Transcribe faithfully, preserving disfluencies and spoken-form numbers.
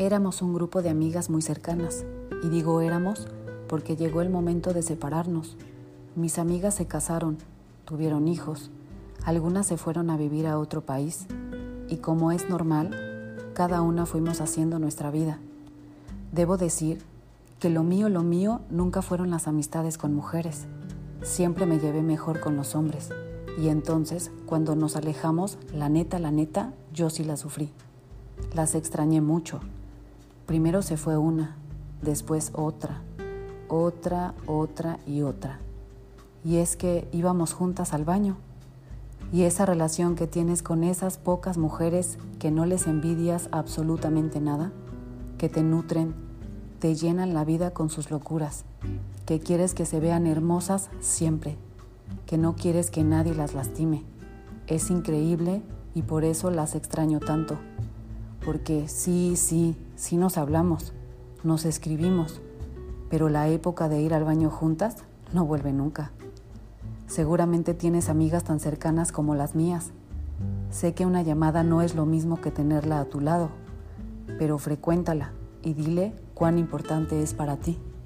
Éramos un grupo de amigas muy cercanas, y digo éramos porque llegó el momento de separarnos. Mis amigas se casaron, tuvieron hijos, algunas se fueron a vivir a otro país, y como es normal, cada una fuimos haciendo nuestra vida. Debo decir que lo mío, lo mío nunca fueron las amistades con mujeres. Siempre me llevé mejor con los hombres, y entonces, cuando nos alejamos, la neta, la neta, yo sí la sufrí. Las extrañé mucho. Primero se fue una, después otra, otra, otra y otra. Y es que íbamos juntas al baño. Y esa relación que tienes con esas pocas mujeres que no les envidias absolutamente nada, que te nutren, te llenan la vida con sus locuras, que quieres que se vean hermosas siempre, que no quieres que nadie las lastime. Es increíble y por eso las extraño tanto. Porque sí, sí, sí nos hablamos, nos escribimos, pero la época de ir al baño juntas no vuelve nunca. Seguramente tienes amigas tan cercanas como las mías. Sé que una llamada no es lo mismo que tenerla a tu lado, pero frecuéntala y dile cuán importante es para ti.